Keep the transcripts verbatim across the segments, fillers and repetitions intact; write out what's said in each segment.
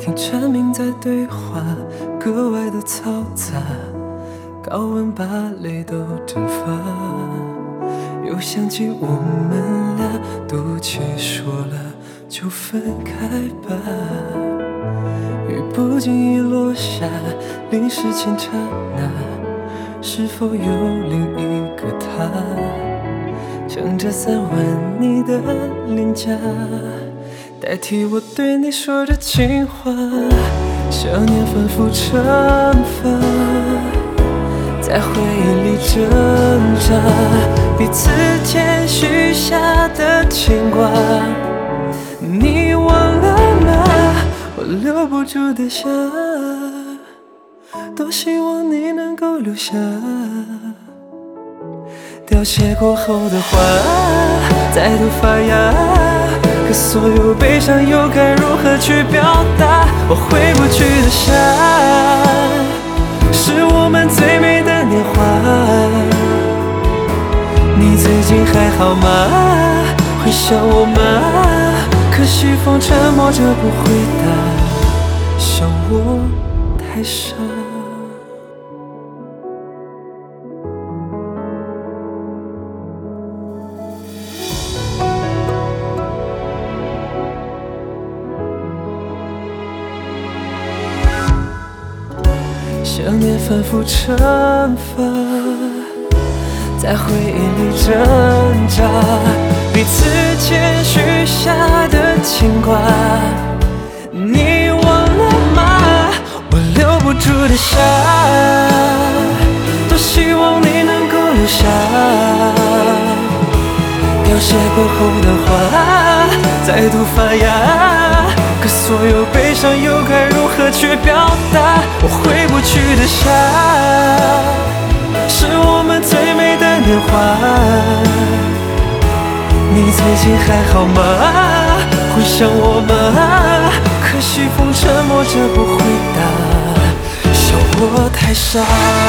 听蝉鸣在对话，格外的嘈杂，高温把泪都蒸发。又想起我们俩赌气说了就分开吧，雨不经意落下，淋湿前刹那，是否有另一个他，撑着伞吻你的脸颊，代替我对你说着情话。想念反复惩罚，在回忆里挣扎，彼此间许下的牵挂，你忘了吗？我留不住的下，多希望你能够留下。凋谢过后的花再度发芽，可所有悲伤又该如何去表达？我回不去的山，是我们最美的年华。你最近还好吗？会想我吗？可惜风沉默着不回答，想我太傻。想念反复惩罚，在回忆里挣扎，彼此间许下的牵挂，你忘了吗？我留不住的下，多希望你能够留下。凋谢过后的花再度发芽，可所有悲伤又该如何去表达？我回不去的夏，是我们最美的年华。你最近还好吗？会想我吗？可惜风沉默着不回答，笑我太傻。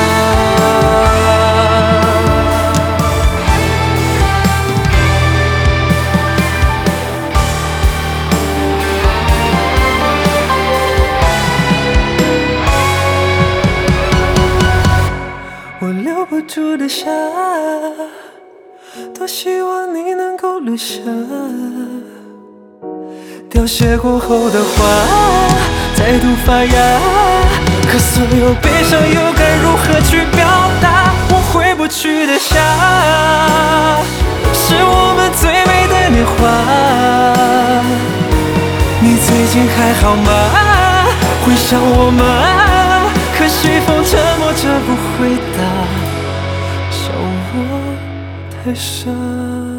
我留不住的下，多希望你能够留下。凋谢过后的花再度发芽，可所有悲伤又该如何去表达？我回不去的夏，是我们最美的年华。你最近还好吗？会想我吗？可惜风沉默着不回答，笑我太傻。